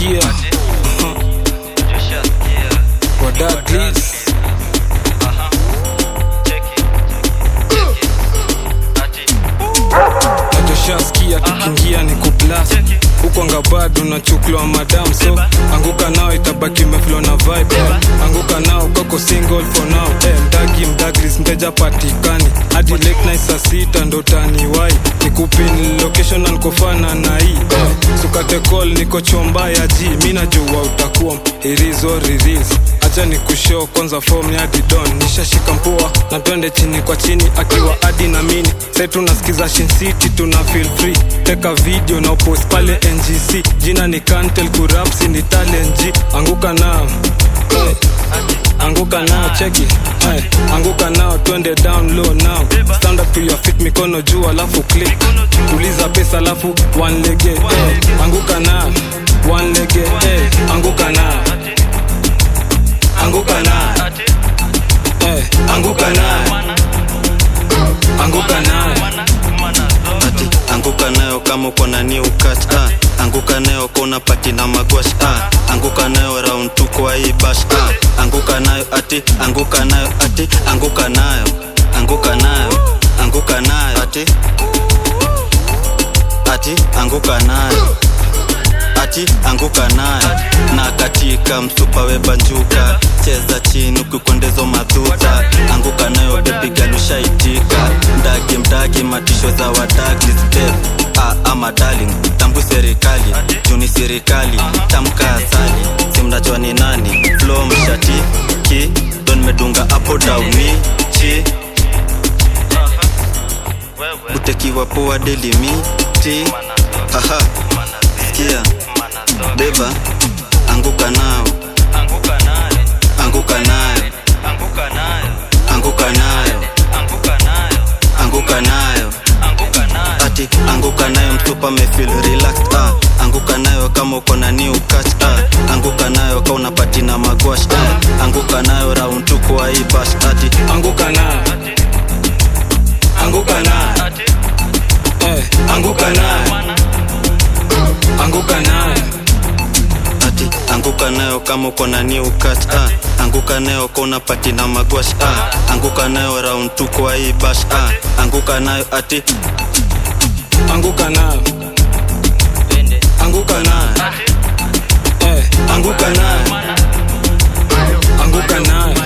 Ushasikia kwa Douglas Ushasikia tukiingia ni kublast huko ngabado na chuklo madam so anguka nao itabaki meflow na vibe anguka nao koko single for now Douglas mteja patikani hadi late night saa 6 ndo taniwai nikupin location na nikofana na hii sukate call niko chomba ya G mimi najua utakuwa irizo release acha nikushow kwanza form ya Didon nishashika mpoa na twende chini kwa chini akiwa hadi na mini sasa tunasikiza Shin City tuna feel free teka video na post pale NGC jina ni Kantel Kuraps ni talent G anguka nao anguka nao check it anguka nao twende down low now stand up to your feet mikono juu alafu click tuliza pesa alafu one leg anguka nao one leg anguka nao anguka nao anguka nao anguka nao anguka nayo kama uko na new cut anguka nayo kona pati na magwash anguka nayo round 2 kwa hii bash anguka nayo ati anguka nayo ati anguka nayo anguka nayo anguka nayo ati anguka nayo ati anguka nayo na katika msupa webanjuka cheza chini ukikondezo madhuta anguka nayo baby girl ushaitika mdagi matisho za wadagi step ama darling tambu serikali juni serikali tamka asali simnajua ni nani flow mshati ki don medunga hapo downi chi utekiwa poa delimiti sikia beba anguka nao anguka nayo anguka nayo anguka nayo ati anguka nayo mtupa me feel relaxed anguka nayo kama uko na new catch anguka nayo kama unapati na magwash anguka nayo round 2 kwa hii bash ati anguka nayo anguka nayo anguka nayo anguka nayo ati anguka nayo kama uko na new catch anguka nayo kama unapati na magwash anguka nayo round 2 kwa hii bash anguka nayo ati anguka nayo anguka nayo anguka nayo anguka nayo